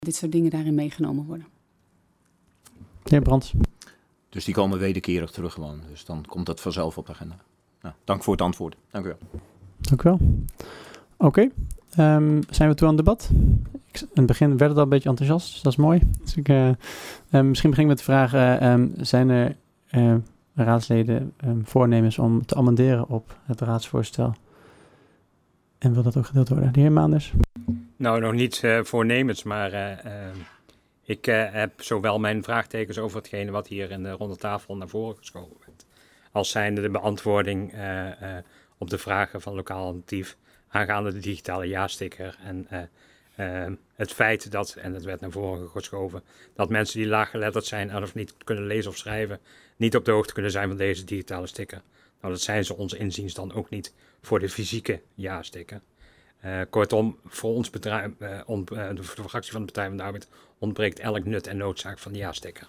dit soort dingen daarin meegenomen worden. De heer Brands. Dus die komen wederkerig terug gewoon. Dus dan komt dat vanzelf op de agenda. Nou, dank voor het antwoord. Dank u wel. Dank u wel. Oké. Zijn we toe aan het debat? In het begin werd het al een beetje enthousiast, dus dat is mooi. Dus misschien begin ik met de vraag, zijn er raadsleden voornemens om te amenderen op het raadsvoorstel? En wil dat ook gedeeld worden? De heer Maanders? Nou, nog niet voornemens, maar ik heb zowel mijn vraagtekens over hetgene wat hier in de ronde tafel naar voren geschoven werd, als zijnde de beantwoording op de vragen van Lokaal Alternatief aangaande de digitale ja-sticker en het feit dat, en het werd naar voren geschoven, dat mensen die laaggeletterd zijn of niet kunnen lezen of schrijven, niet op de hoogte kunnen zijn van deze digitale sticker. Nou, dat zijn ze ons inziens dan ook niet voor de fysieke ja-sticker. Kortom, voor ons bedrijf, de fractie van de Partij van de Arbeid ontbreekt elk nut en noodzaak van de ja-sticker.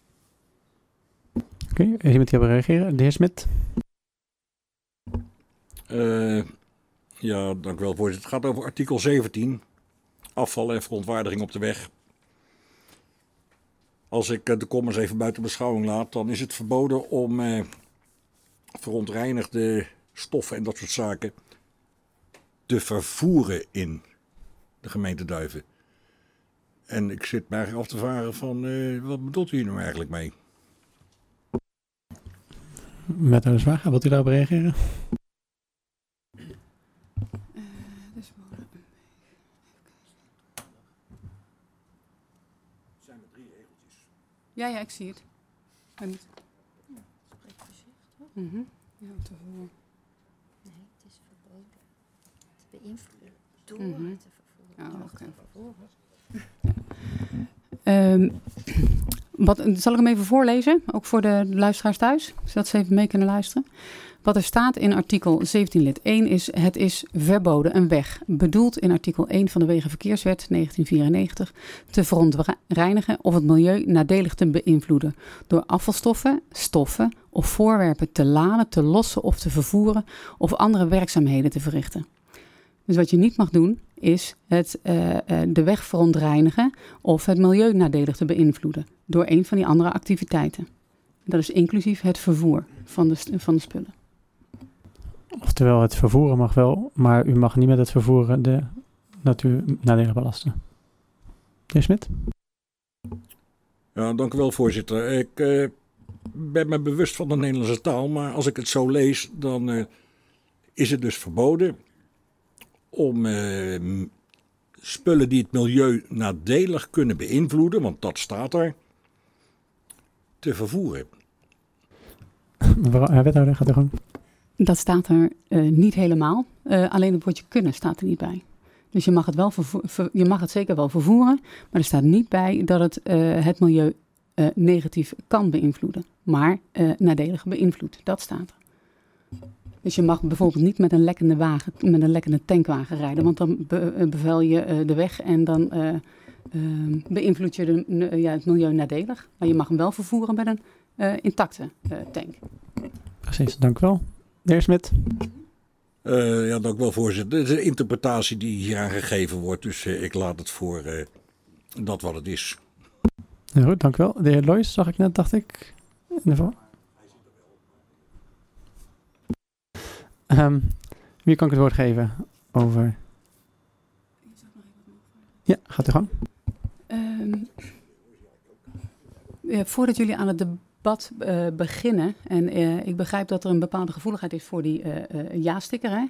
Oké, is iemand die wil reageren? De heer Smit? Ja, dank u wel, voorzitter. Het gaat over artikel 17, afval en verontwaardiging op de weg. Als ik de comments even buiten beschouwing laat, dan is het verboden om verontreinigde stoffen en dat soort zaken te vervoeren in de gemeente Duiven. En ik zit me eigenlijk af te vragen van, wat bedoelt u hier nou eigenlijk mee? Wethouder Zwager, wilt u daarop reageren? Ja, ik zie het. En... Spreek voorzichtig. Ja, te horen. Nee, het is verboden te beïnvloeden door te vervoeren. Oh, okay. Zal ik hem even voorlezen, ook voor de luisteraars thuis, zodat ze even mee kunnen luisteren. Wat er staat in artikel 17 lid 1 is: het is verboden een weg, bedoeld in artikel 1 van de Wegenverkeerswet 1994, te verontreinigen of het milieu nadelig te beïnvloeden door afvalstoffen, stoffen of voorwerpen te laden, te lossen of te vervoeren of andere werkzaamheden te verrichten. Dus wat je niet mag doen is de weg verontreinigen of het milieu nadelig te beïnvloeden door een van die andere activiteiten. Dat is inclusief het vervoer van de spullen. Oftewel, het vervoeren mag wel, maar u mag niet met het vervoeren de natuur nadelig belasten. De heer Smit? Ja, dank u wel, voorzitter. Ik ben me bewust van de Nederlandse taal, maar als ik het zo lees, dan is het dus verboden om spullen die het milieu nadelig kunnen beïnvloeden, want dat staat er, te vervoeren. Mevrouw wethouder, gaat er gewoon. Dat staat er niet helemaal. Alleen het woordje kunnen staat er niet bij. Dus je mag het, je mag het zeker wel vervoeren, maar er staat niet bij dat het het milieu negatief kan beïnvloeden, maar nadelig beïnvloedt. Dat staat er. Dus je mag bijvoorbeeld niet met een lekkende tankwagen rijden, want dan bevuil je de weg en dan beïnvloed je het milieu nadelig. Maar je mag hem wel vervoeren met een intacte tank. Precies, dank u wel. De heer Smit? Ja, dank u wel, voorzitter. Dit is een interpretatie die hier aan gegeven wordt, dus ik laat het voor dat wat het is. Ja, goed, dank u wel. De heer Loijs zag ik net, dacht ik. In de wie kan ik het woord geven over? Ja, gaat u gang. Voordat jullie aan het debat beginnen, en ik begrijp dat er een bepaalde gevoeligheid is voor die ja-sticker.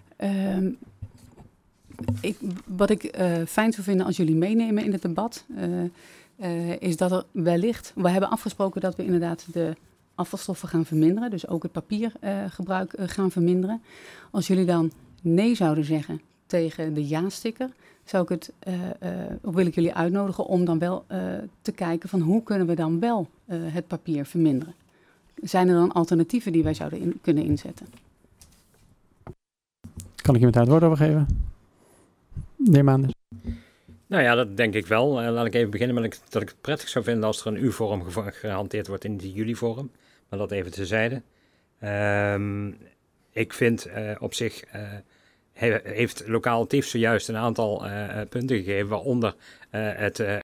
Wat ik fijn zou vinden als jullie meenemen in het debat, is dat er wellicht, we hebben afgesproken dat we inderdaad de afvalstoffen gaan verminderen, dus ook het papiergebruik gaan verminderen. Als jullie dan nee zouden zeggen tegen de ja-sticker, wil ik jullie uitnodigen om dan wel te kijken van hoe kunnen we dan wel het papier verminderen. Zijn er dan alternatieven die wij zouden kunnen inzetten? Kan ik iemand daar het woord over geven? De heer Maanders. Nou ja, dat denk ik wel. Laat ik even beginnen met dat ik het prettig zou vinden als er een U-vorm gehanteerd wordt in die jullie-vorm. Maar dat even terzijde. Ik vind op zich heeft lokaal TIEF zojuist een aantal punten gegeven, waaronder het